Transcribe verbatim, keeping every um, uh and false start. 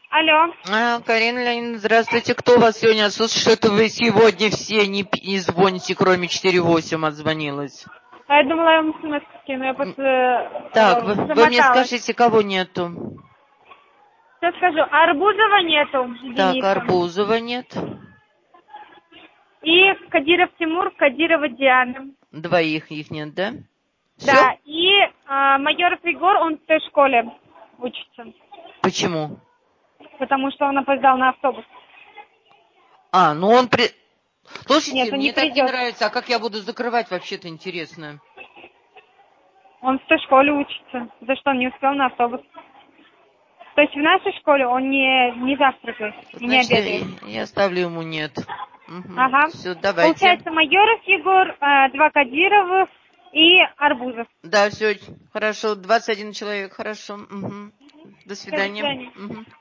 Алло. А, Карина Леонидовна, здравствуйте. Кто у вас сегодня? Слушай, что-то вы сегодня все не, не звоните, кроме четыре восемь отзвонилась. А я думала, я вам смс скину, я после Так, э, вы, вы мне замоталась. скажите, кого нету? Сейчас скажу. Арбузова нету, Так, Дениса. Арбузова нет. И Кадиров Тимур, Кадирова Диана. Двоих их нет, да? Все? Да, и э, Майоров Егор, он в той школе учится. Почему? Потому что он опоздал на автобус. А, ну он при... Слушайте, Нет, он не мне так не придет. нравится. А как я буду закрывать, вообще-то интересно? Он в той школе учится. За что он не успел на автобус. То есть в нашей школе он не, не завтракает и не Значит, обедает. я, я ставлю ему нет. Угу. Ага. Все, давайте. Получается, Майоров Егор, э, два Кадировых и Арбузов. Да, все, хорошо. двадцать один человек, хорошо. Угу. До Все, до свидания. свидания. Угу.